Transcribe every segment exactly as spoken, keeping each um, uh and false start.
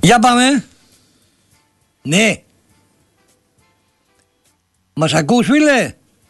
Για πάμε. Ναι. Μας ακούς, φίλε?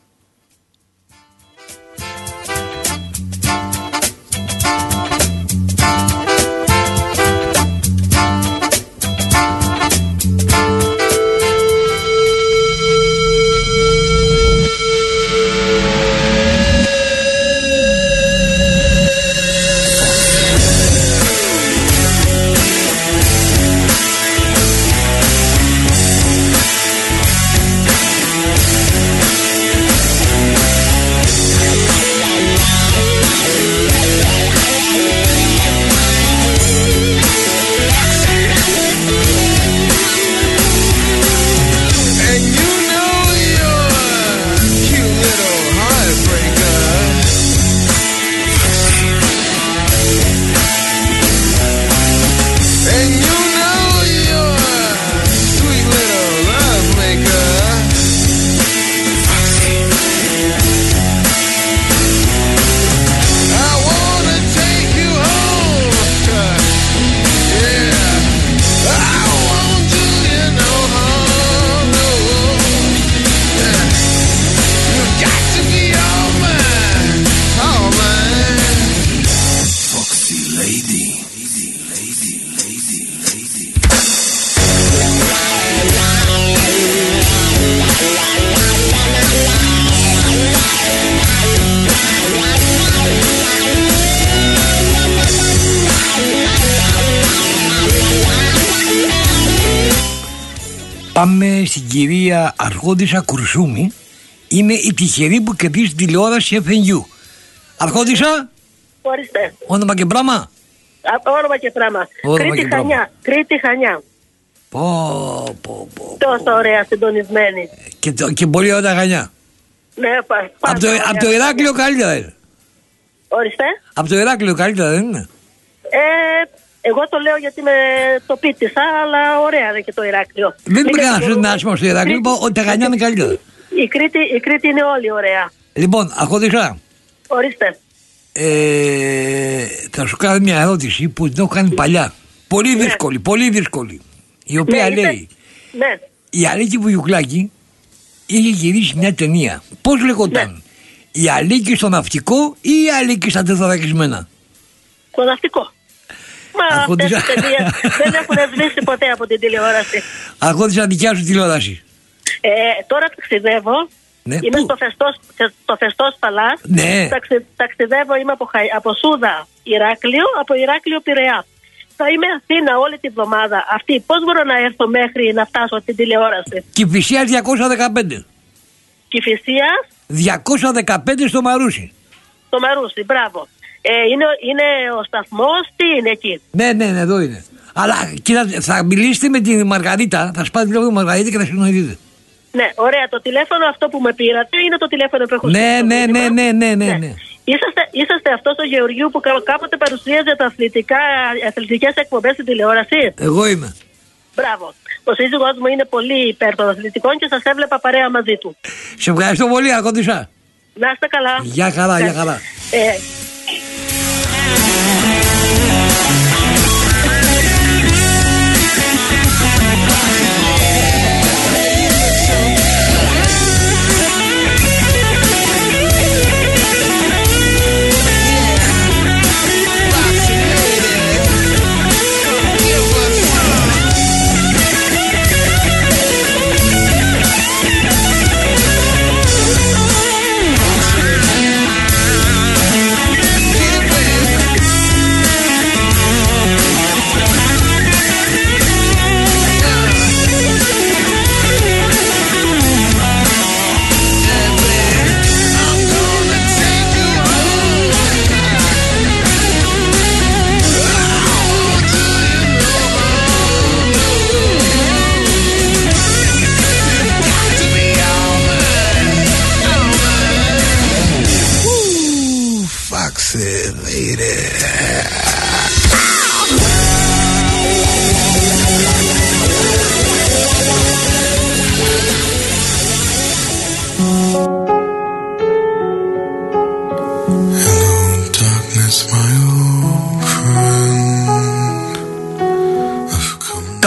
Πάμε στην κυρία Αρχόντισσα Κουρσούμη. Είναι η τυχερή που κερδίζει τηλεόραση εφ εν γιου. Αρχόντισσα. Ορίστε. Όνομα και πράγμα. Α, όνομα και πράγμα. Όνομα Κρήτη και πράγμα. Χανιά. Κρήτη Χανιά. Πω, πω, πω. Τόσο ωραία συντονισμένη. Και, το, και πολύ ωραία Χανιά. Ναι, πα, Από το, απ' το Ηράκλειο καλύτερα είναι. Ορίστε. Από το Ηράκλειο καλύτερα δεν είναι? Ε, εγώ το λέω γιατί με το πίτησα, αλλά ωραία είναι και το Ηράκλειο. Δεν είμαι Είναι κανένα το- άσχημο στο Ηράκλειο, είπα ότι τα Χανιά είναι καλύτερα. Η Κρήτη, η Κρήτη είναι όλη ωραία. Λοιπόν, Αρχόντισσα, Ορίστε. ε, θα σου κάνω μια ερώτηση που την έχω κάνει παλιά. Πολύ Ναι. δύσκολη, πολύ δύσκολη. Η οποία Ναι, λέει, είπε- Ναι. η Αλίκη Βουγιουκλάκη είχε γυρίσει μια ταινία. Πώς λεγόταν? Ναι. Η Αλίκη στο ναυτικό ή η Αλίκη στα τεθωρακισμένα? Το ναυτικό. Μα αυτές Αρχόντισσα. οι ταινίες δεν έχουν σβήσει ποτέ από την τηλεόραση. Αρχόντισσα, δικιά σου τηλεόραση. Ε, τώρα ταξιδεύω. Ναι, Είμαι πού? στο φεστός, στο φεστός Παλάς. Ναι. Ταξι, ταξιδεύω, είμαι από, Χαϊ- από Σούδα Ηράκλειο, από Ηράκλειο Πειραιά. Θα είμαι Αθήνα όλη τη βδομάδα. Αυτή πώς μπορώ να έρθω μέχρι να φτάσω στην τηλεόραση? Κηφισίας διακόσια δεκαπέντε. Κηφισίας, διακόσια δεκαπέντε στο Μαρούσι. το Μαρούσι, μπράβο. Ε, είναι, είναι ο σταθμός, τι είναι εκεί? Ναι, ναι, ναι, εδώ είναι. Αλλά κοίτα, θα μιλήσετε με τη Μαργαρίτα, θα σπάτε τηλέφωνο με τη Μαργαρίτα και θα συνοηθείτε. Ναι, ωραία. Το τηλέφωνο αυτό που με πήρατε είναι το τηλέφωνο που έχω Ναι, στείλει το ναι, μήνυμα. ναι, ναι, ναι, ναι, ναι. Είσαστε, είσαστε αυτός ο Γεωργίου που κα- κάποτε παρουσίαζε τα αθλητικά, αθλητικές εκπομπές στην τηλεόραση? Εγώ είμαι. Μπράβο. Ο σύζυγός μου είναι πολύ υπέρ των αθλητικών και σας έβλεπα παρέα μαζί του. Σε ευχαριστώ πολύ, Αρχόντισσα. Να είστε καλά. Γεια χαρά, γεια χαρά. Ε,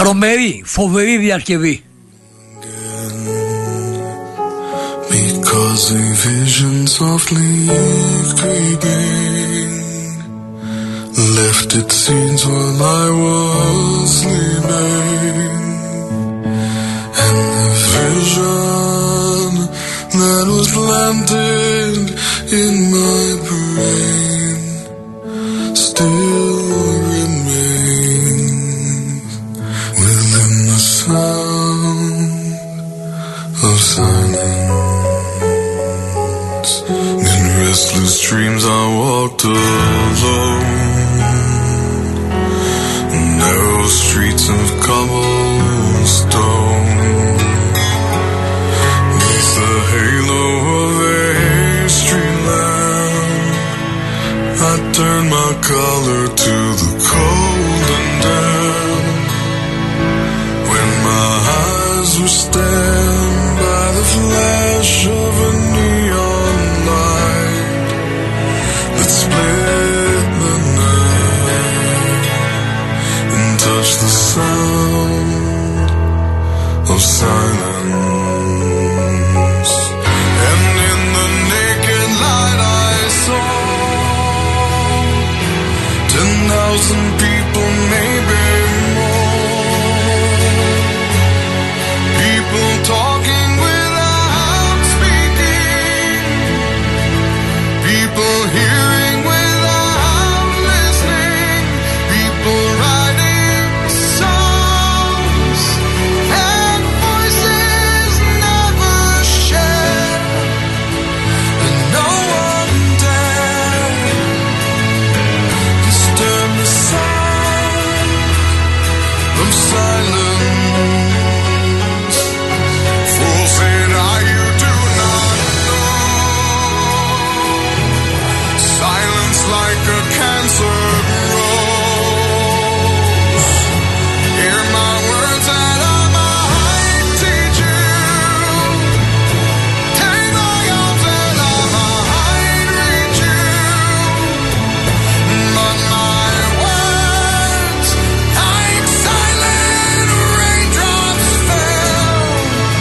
Τρομερή, φοβερή διασκευή. Because a vision softly creeping left its scenes while I was sleeping, and the vision that was planted in my brain still remains within the sound of silence. In restless dreams I walked alone, narrow streets of cobblestone, neath the halo of a street lamp. I turned my collar to the cold and damp, when my eyes were stabbed by the flash of a neon light that split the night and touched the sound of silence. And in the naked light I saw ten thousand people, maybe more, people talking without speaking, people hearing without listening, people writing songs and voices never shared, and no one dared disturb the sound of silence. Fool said I, you do not know, silence like a cancer grows. Hear my words that I might teach you, take my arms that I might reach you, but my words like silent raindrops fell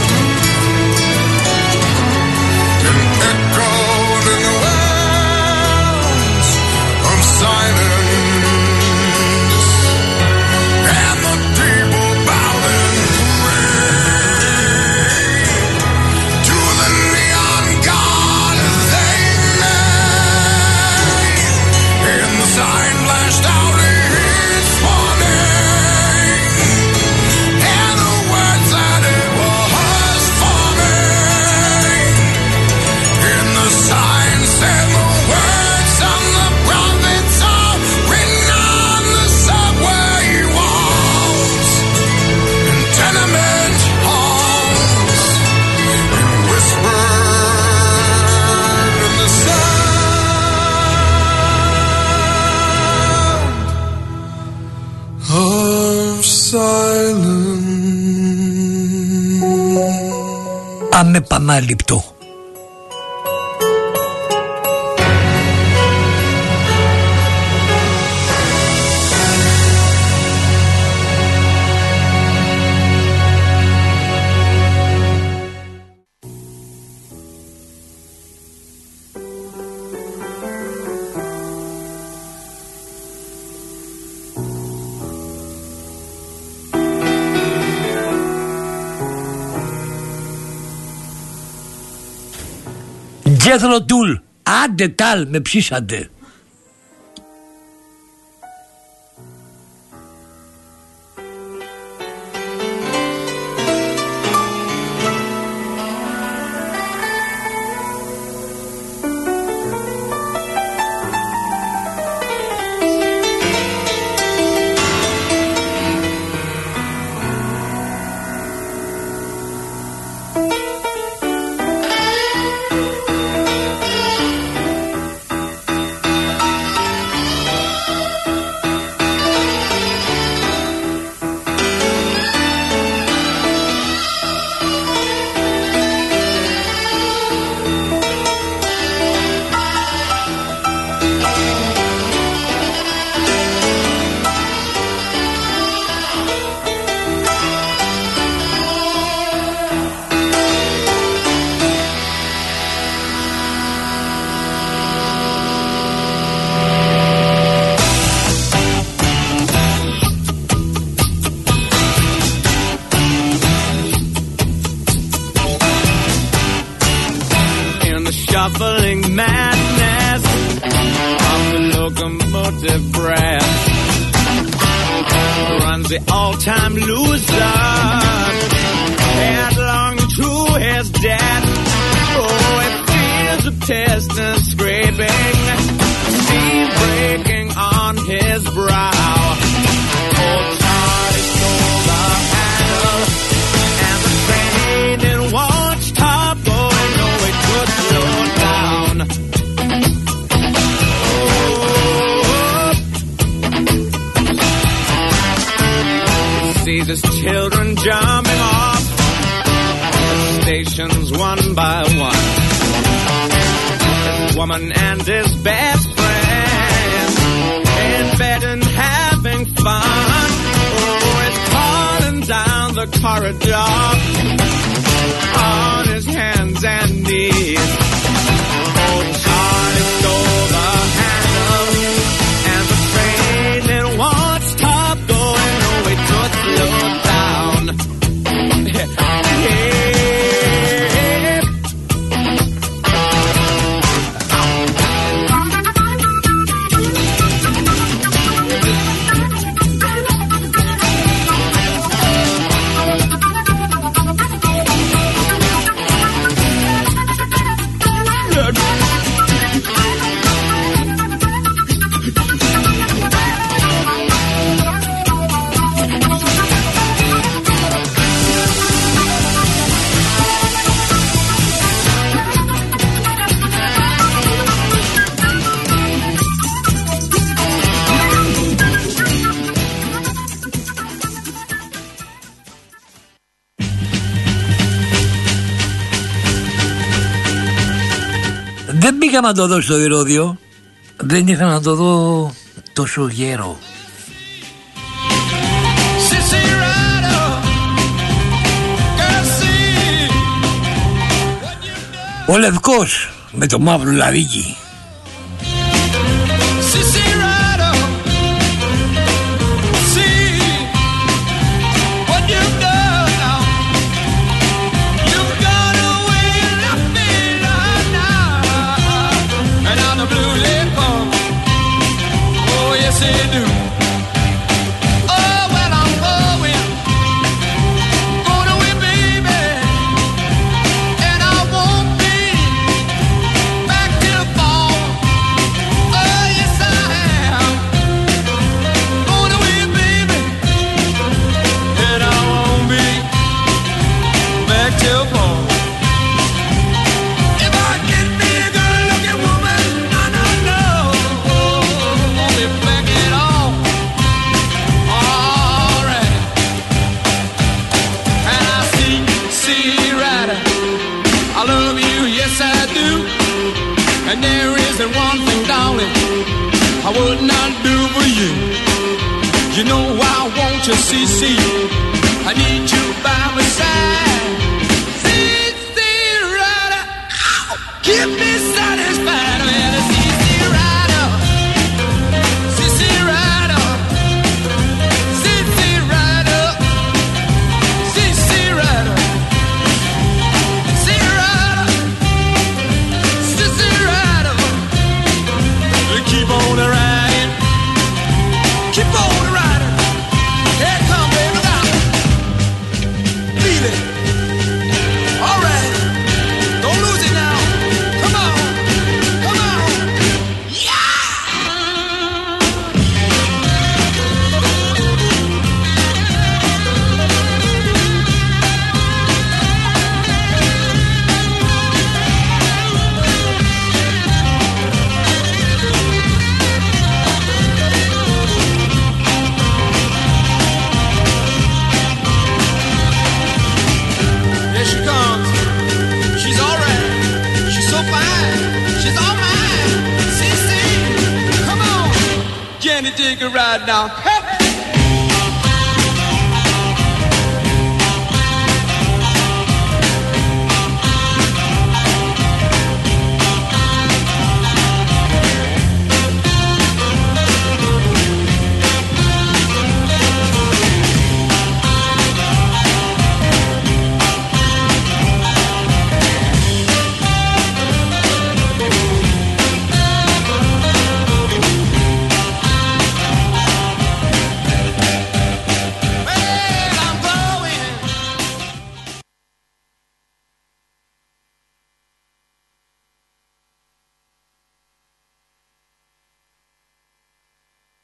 and echoed in the wells of silence, and the people bowed and prayed to the neon god they made, and the sign flashed out its warning, and the words that it was forming, and the sign said the words of the prophets are written on the subway walls and tenement halls, and whispered in the sound of silence. Ανεπανάληπτο. Jethro Tull, άντε τάλ, με ψήσατε. shuffling madness of the locomotive brass runs the all-time loser headlong to his death. Oh, it feels the piston scraping, steam breaking on his brow. Oh, Charlie stole the handle, and the train it won't stop going. No, it could slow down. Oh, sees his children jumping off the stations one by one. His woman and his best friend in bed and having fun. Oh, it's calling down the corridor on his hands and knees. Oh, Charlie stole the handle, and the train it won't stop going. No, it could slow down. Yeah. Δεν πήγα να το δω στο ηρώδιο. Δεν ήθελα να το δω τόσο γέρο. Ο Λευκός με το μαύρο λαρίκι. I would not do for you. You know I want you, C C. I need you by my side. C C Rider, keep me satisfied. Man, C C Rider, C C Rider, C C Rider, C C Rider, C C Rider, C C Rider. Keep on riding, keep on riding. Here come baby now, beat it. All right, don't lose it now. Come on, come on, yeah. Dig a ride now. Hey!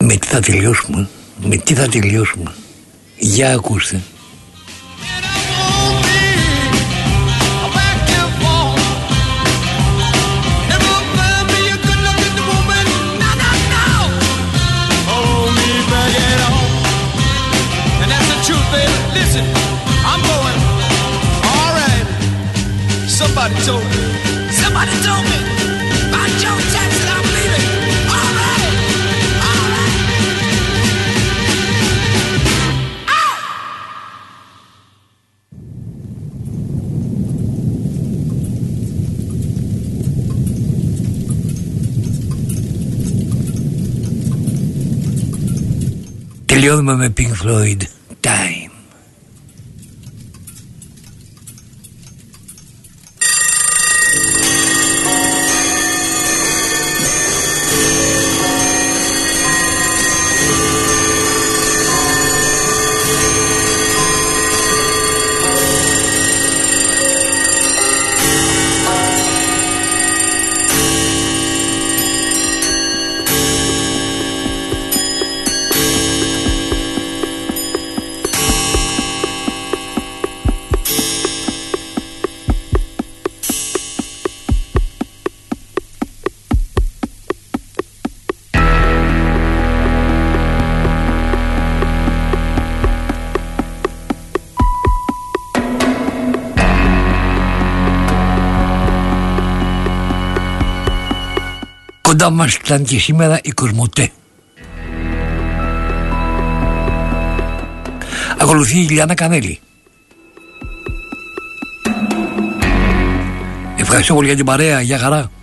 Με τι θα τελειώσουμε, με τι θα τελειώσουμε. Για ακούστε. Somebody told me. Somebody told me about Joe Jackson. I'm leaving. All right. All right. Ow! Τελειώνουμε με Pink Floyd. Time. Κοντά μας ήταν και σήμερα η Κοσμοτέ. Ακολουθεί η Λιάννα Κανέλη. Ευχαριστώ πολύ για την παρέα, για χαρά.